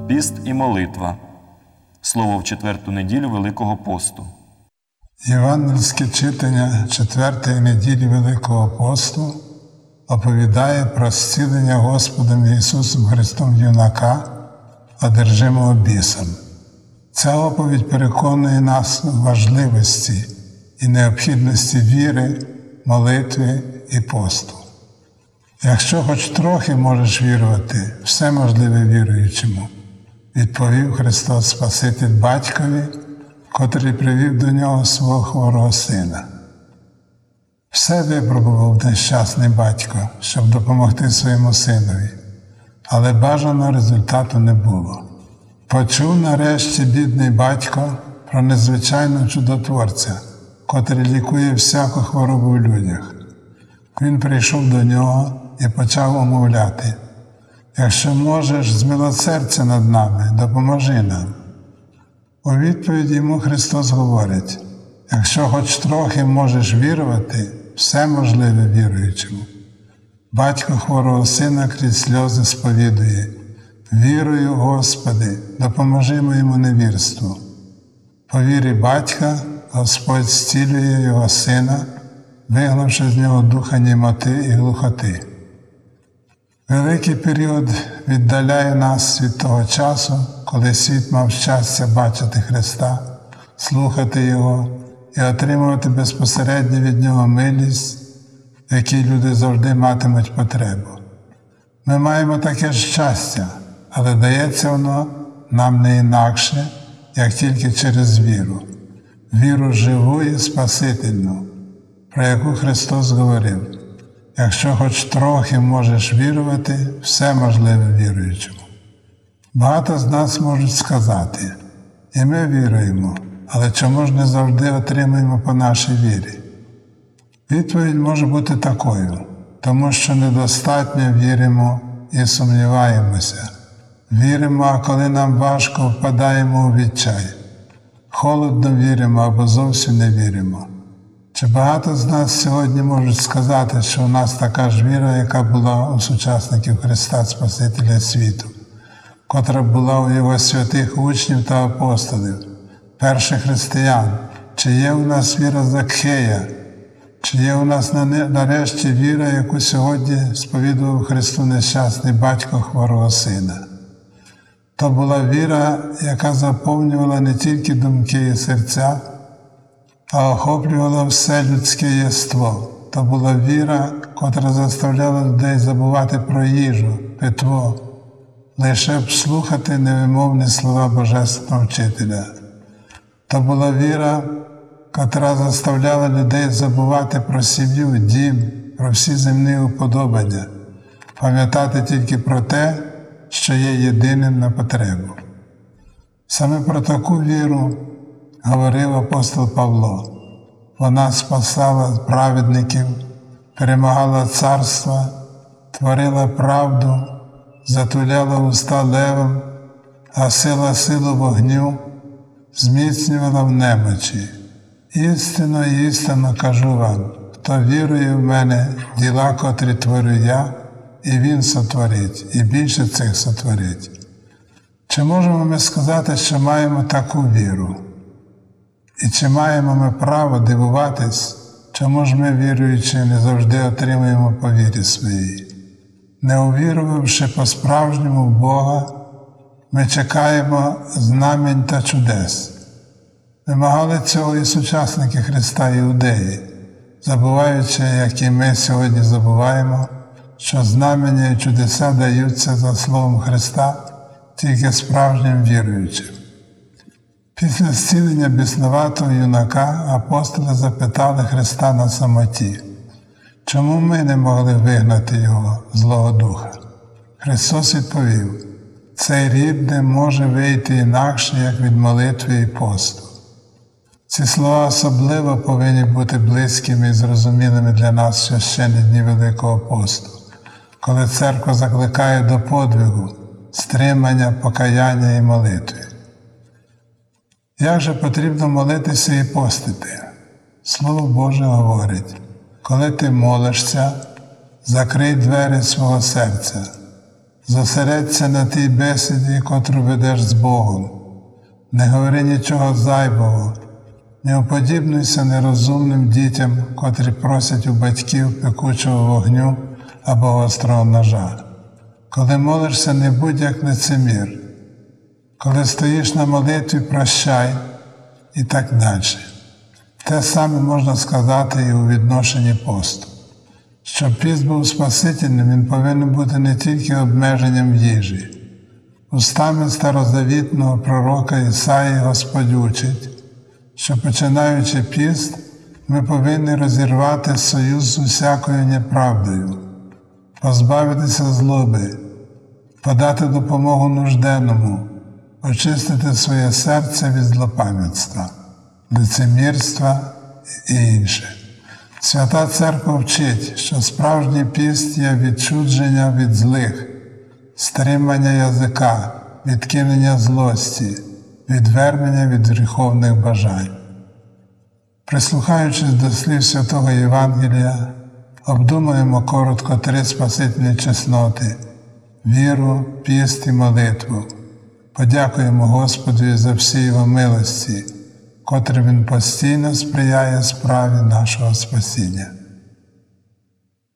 Піст і молитва. Слово в четверту неділю Великого посту. Євангельське читання четвертої неділі Великого посту оповідає про зцілення Господом Ісусом Христом юнака, одержимого бісом. Ця оповідь переконує нас у важливості і необхідності віри, молитви і посту. Якщо хоч трохи можеш вірувати, все можливе віруючому, відповів Христос Спаситель батькові, котрий привів до нього свого хворого сина. Все випробував нещасний батько, щоб допомогти своєму синові, але бажаного результату не було. Почув нарешті бідний батько про незвичайного чудотворця, котрий лікує всяку хворобу в людях. Він прийшов до нього і почав умовляти: «Якщо можеш, змилосердься над нами, допоможи нам». У відповідь йому Христос говорить: «Якщо хоч трохи можеш вірувати, все можливе віруючому». Батько хворого сина крізь сльози сповідує: «Вірую, Господи, допоможи моєму невірству». По вірі батька Господь зцілює його сина, вигнавши з нього духа німоти і глухоти. Великий період віддаляє нас від того часу, коли світ мав щастя бачити Христа, слухати Його і отримувати безпосередньо від Нього милість, в якій люди завжди матимуть потребу. Ми маємо таке щастя, але дається воно нам не інакше, як тільки через віру. Віру живу і спасительну, про яку Христос говорив: «Якщо хоч трохи можеш вірувати, все можливе віруючому». Багато з нас можуть сказати: «І ми віруємо, але чому ж не завжди отримуємо по нашій вірі?» Відповідь може бути такою: тому що недостатньо віримо і сумніваємося. Віримо, а коли нам важко, впадаємо у відчай. Холодно віримо або зовсім не віримо. Чи багато з нас сьогодні можуть сказати, що у нас така ж віра, яка була у сучасників Христа Спасителя світу, котра була у Його святих учнів та апостолів, перших християн? Чи є у нас віра Закхея? Чи є у нас нарешті віра, яку сьогодні сповідував Христу нещасний батько хворого сина? То була віра, яка заповнювала не тільки думки і серця, а охоплювала все людське єство. То була віра, котра заставляла людей забувати про їжу, питво, лише б слухати невимовні слова Божественного Вчителя. То була віра, котра заставляла людей забувати про сім'ю, дім, про всі земні уподобання, пам'ятати тільки про те, що є єдиним на потребу. Саме про таку віру говорив апостол Павло. Вона спасала праведників, перемагала царства, творила правду, затуляла уста левам, гасила силу вогню, зміцнювала в немочі. Істинно, істинно кажу вам, хто вірує в мене, діла, котрі творю я, і він сотворить, і більше цих сотворить. Чи можемо ми сказати, що маємо таку віру? І чи маємо ми право дивуватись, чому ж ми, віруючи, не завжди отримуємо по вірі своїй? Не увірувавши по-справжньому в Бога, ми чекаємо знамень та чудес. Вимагали цього і сучасники Христа Іудеї, забуваючи, як і ми сьогодні забуваємо, що знамення і чудеса даються за Словом Христа тільки справжнім віруючим. Після зцілення біснуватого юнака апостоли запитали Христа на самоті: чому ми не могли вигнати його, Злого Духа? Христос відповів: цей рід не може вийти інакше, як від молитви і посту. Ці слова особливо повинні бути близькими і зрозумілими для нас в священні дні Великого посту, коли церква закликає до подвигу, стримання, покаяння і молитви. Як же потрібно молитися і постити? Слово Боже говорить: коли ти молишся, закрий двері свого серця, Зосередься на тій бесіді, котру ведеш з Богом. Не говори нічого зайвого, не уподібнуйся нерозумним дітям, котрі просять у батьків пекучого вогню або гострого ножа. Коли молишся, не будь як лицемір. Коли стоїш на молитві, прощай і так далі. Те саме можна сказати і у відношенні посту. Щоб піст був спасительним, він повинен бути не тільки обмеженням їжі. Устами старозавітного пророка Ісаї Господь учить, що починаючи піст, ми повинні розірвати союз з усякою неправдою, позбавитися злоби, подати допомогу нужденному, очистити своє серце від злопам'ятства, лицемірства і інше. Свята Церква вчить, що справжній піст є відчудження від злих, стримання язика, відкинення злості, відвернення від гріховних бажань. Прислухаючись до слів Святого Євангелія, обдумаємо коротко 3 спасительні чесноти – віру, піст і молитву. Подякуємо Господу за всі Його милості, котрим Він постійно сприяє справі нашого спасіння.